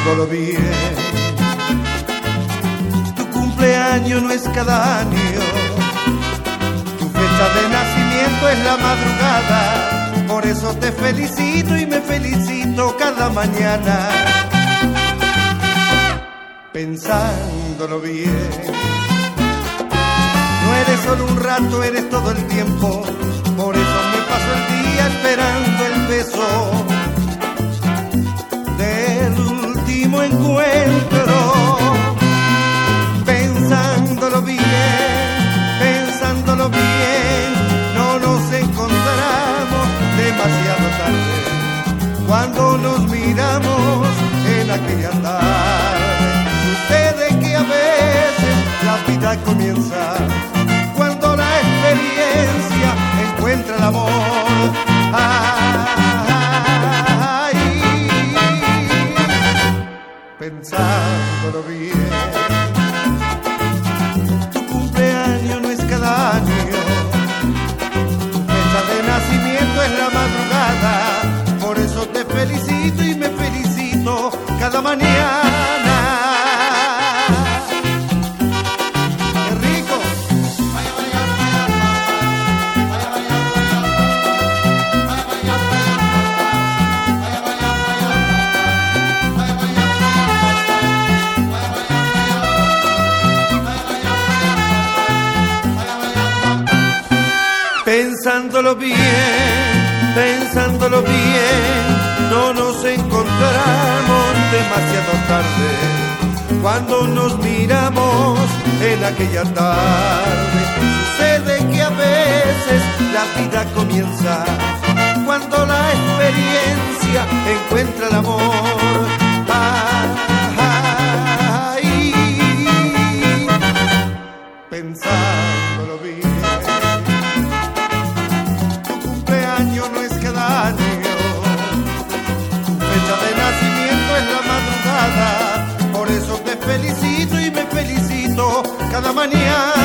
pensándolo bien. Tu cumpleaños no es cada año, tu fecha de nacimiento es la madrugada. Por eso te felicito y me felicito cada mañana, pensándolo bien. No eres solo un rato, eres todo el tiempo. Por eso me paso el día esperando el beso del último encuentro. Pensándolo bien, no nos encontramos demasiado tarde. Cuando nos miramos en aquella tarde, sucede que a veces la vida comienza cuando la experiencia encuentra el amor. Ay, pensándolo bien. Tu cumpleaños no es cada año, tu fecha de nacimiento es la madrugada. Por eso te felicito y me felicito cada mañana. Pensándolo bien, no nos encontramos demasiado tarde. Cuando nos miramos en aquella tarde, sucede que a veces la vida comienza cuando la experiencia encuentra el amor. Ay, pensándolo bien. No es cada año, tu fecha de nacimiento es la madrugada. Por eso te felicito y me felicito cada mañana.